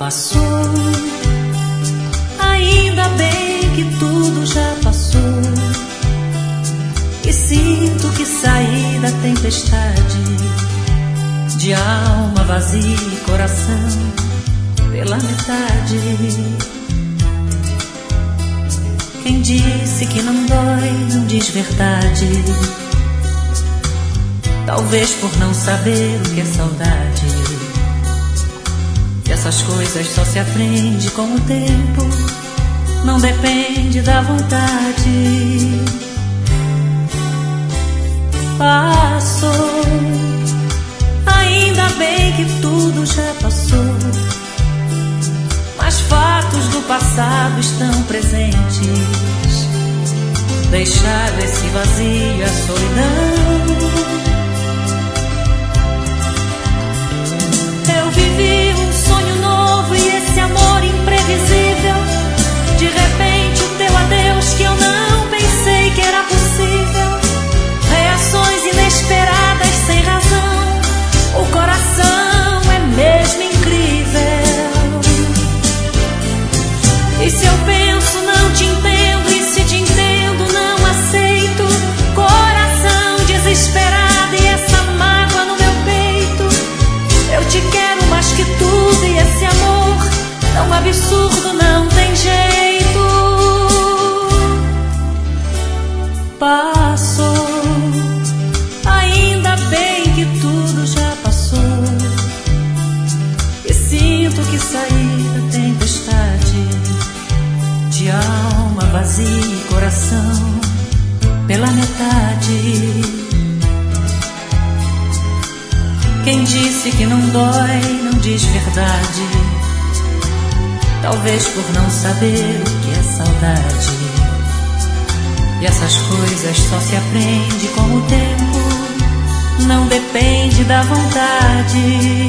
Passou, ainda bem que tudo já passou. E sinto que saí da tempestade, de alma vazia e coração pela metade. Quem disse que não dói não diz verdade, talvez por não saber o que é saudade. E essas coisas só se aprende com o tempo, não depende da vontade. Passou, ainda bem que tudo já passou, mas fatos do passado estão presentes, deixaram esse vazio e a solidão. Eu vivi um sonho novo e esse amor imprevisível, de repente o teu adeus que eu não pensei que era possível, reações inesperadas sem razão, o coração é mesmo incrível. E se eu penso não te entendo, e se te entendo não aceito, coração desesperado e essa mágoa no meu peito. Eu te quero mais que tudo e esse amor tão absurdo não tem jeito. Passou, ainda bem que tudo já passou, e sinto que saí da tempestade, de alma vazia e coração pela metade. Quem disse que não dói não diz verdade, talvez por não saber o que é saudade. E essas coisas só se aprende com o tempo, não depende da vontade.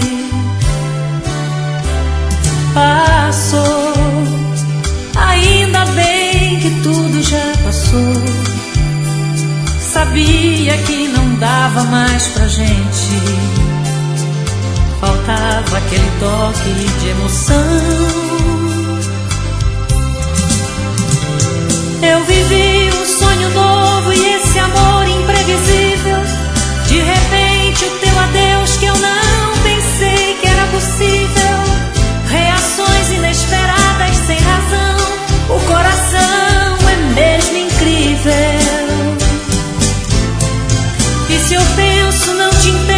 Passou, ainda bem que tudo já passou. Sabia que não dava mais pra gente, faltava aquele toque de emoção. Eu vivi um sonho novo e esse amor imprevisível, de repente o teu adeus que eu não pensei que era possível, reações inesperadas sem razão, o coração é mesmo incrível. E se eu penso não te entendo,